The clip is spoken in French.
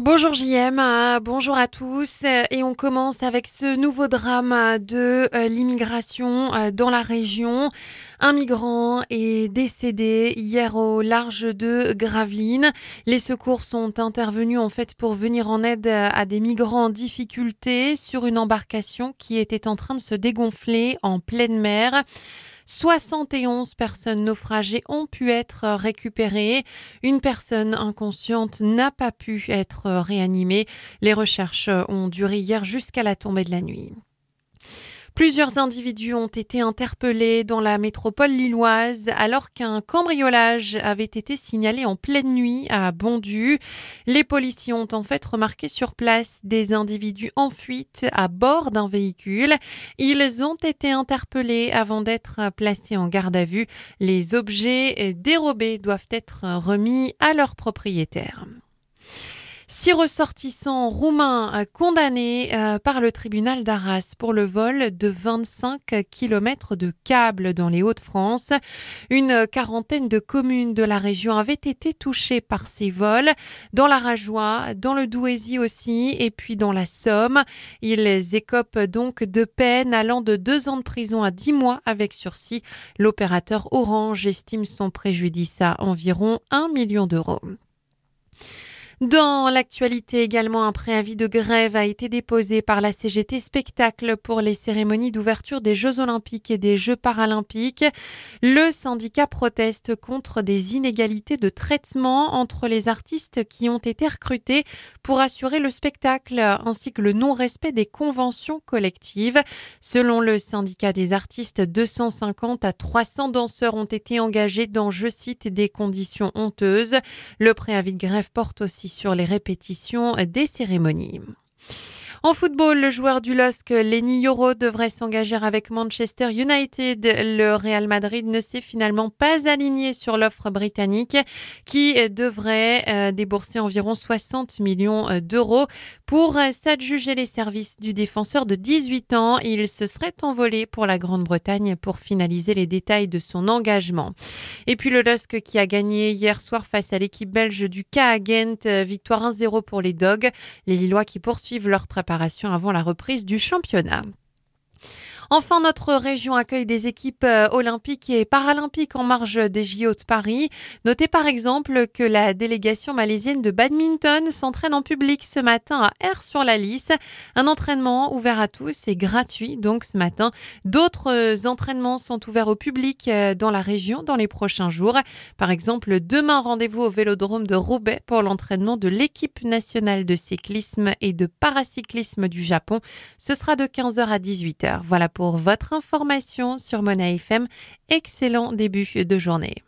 Bonjour JM, bonjour à tous et on commence avec ce nouveau drame de l'immigration dans la région. Un migrant est décédé hier au large de Gravelines. Les secours sont intervenus en fait pour venir en aide à des migrants en difficulté sur une embarcation qui était en train de se dégonfler en pleine mer. 71 personnes naufragées ont pu être récupérées. Une personne inconsciente n'a pas pu être réanimée. Les recherches ont duré hier jusqu'à la tombée de la nuit. Plusieurs individus ont été interpellés dans la métropole lilloise alors qu'un cambriolage avait été signalé en pleine nuit à Bondu. Les policiers ont en fait remarqué sur place des individus en fuite à bord d'un véhicule. Ils ont été interpellés avant d'être placés en garde à vue. Les objets dérobés doivent être remis à leurs propriétaires. 6 ressortissants roumains condamnés par le tribunal d'Arras pour le vol de 25 kilomètres de câbles dans les Hauts-de-France. Une quarantaine de communes de la région avaient été touchées par ces vols, dans la Rajoie, dans le Douaisis aussi, et puis dans la Somme. Ils écopent donc de peines allant de 2 ans de prison à 10 mois avec sursis. L'opérateur Orange estime son préjudice à environ 1 million d'euros. Dans l'actualité également, un préavis de grève a été déposé par la CGT Spectacle pour les cérémonies d'ouverture des Jeux Olympiques et des Jeux Paralympiques. Le syndicat proteste contre des inégalités de traitement entre les artistes qui ont été recrutés pour assurer le spectacle ainsi que le non-respect des conventions collectives. Selon le syndicat des artistes, 250 à 300 danseurs ont été engagés dans, je cite, des conditions honteuses. Le préavis de grève porte aussi sur les répétitions des cérémonies. En football, le joueur du LOSC, Lenny Yoro, devrait s'engager avec Manchester United. Le Real Madrid ne s'est finalement pas aligné sur l'offre britannique qui devrait débourser environ 60 millions d'euros pour s'adjuger les services du défenseur de 18 ans. Il se serait envolé pour la Grande-Bretagne pour finaliser les détails de son engagement. Et puis le LOSC qui a gagné hier soir face à l'équipe belge du KA Gent, victoire 1-0 pour les Dogs. Les Lillois qui poursuivent leur préparation avant la reprise du championnat. Enfin, notre région accueille des équipes olympiques et paralympiques en marge des JO de Paris. Notez par exemple que la délégation malaisienne de badminton s'entraîne en public ce matin à Aire-sur-la-Lys. Un entraînement ouvert à tous et gratuit donc ce matin. D'autres entraînements sont ouverts au public dans la région dans les prochains jours. Par exemple, demain, rendez-vous au Vélodrome de Roubaix pour l'entraînement de l'équipe nationale de cyclisme et de paracyclisme du Japon. Ce sera de 15h à 18h. Voilà pour votre information sur Mona FM. Excellent début de journée.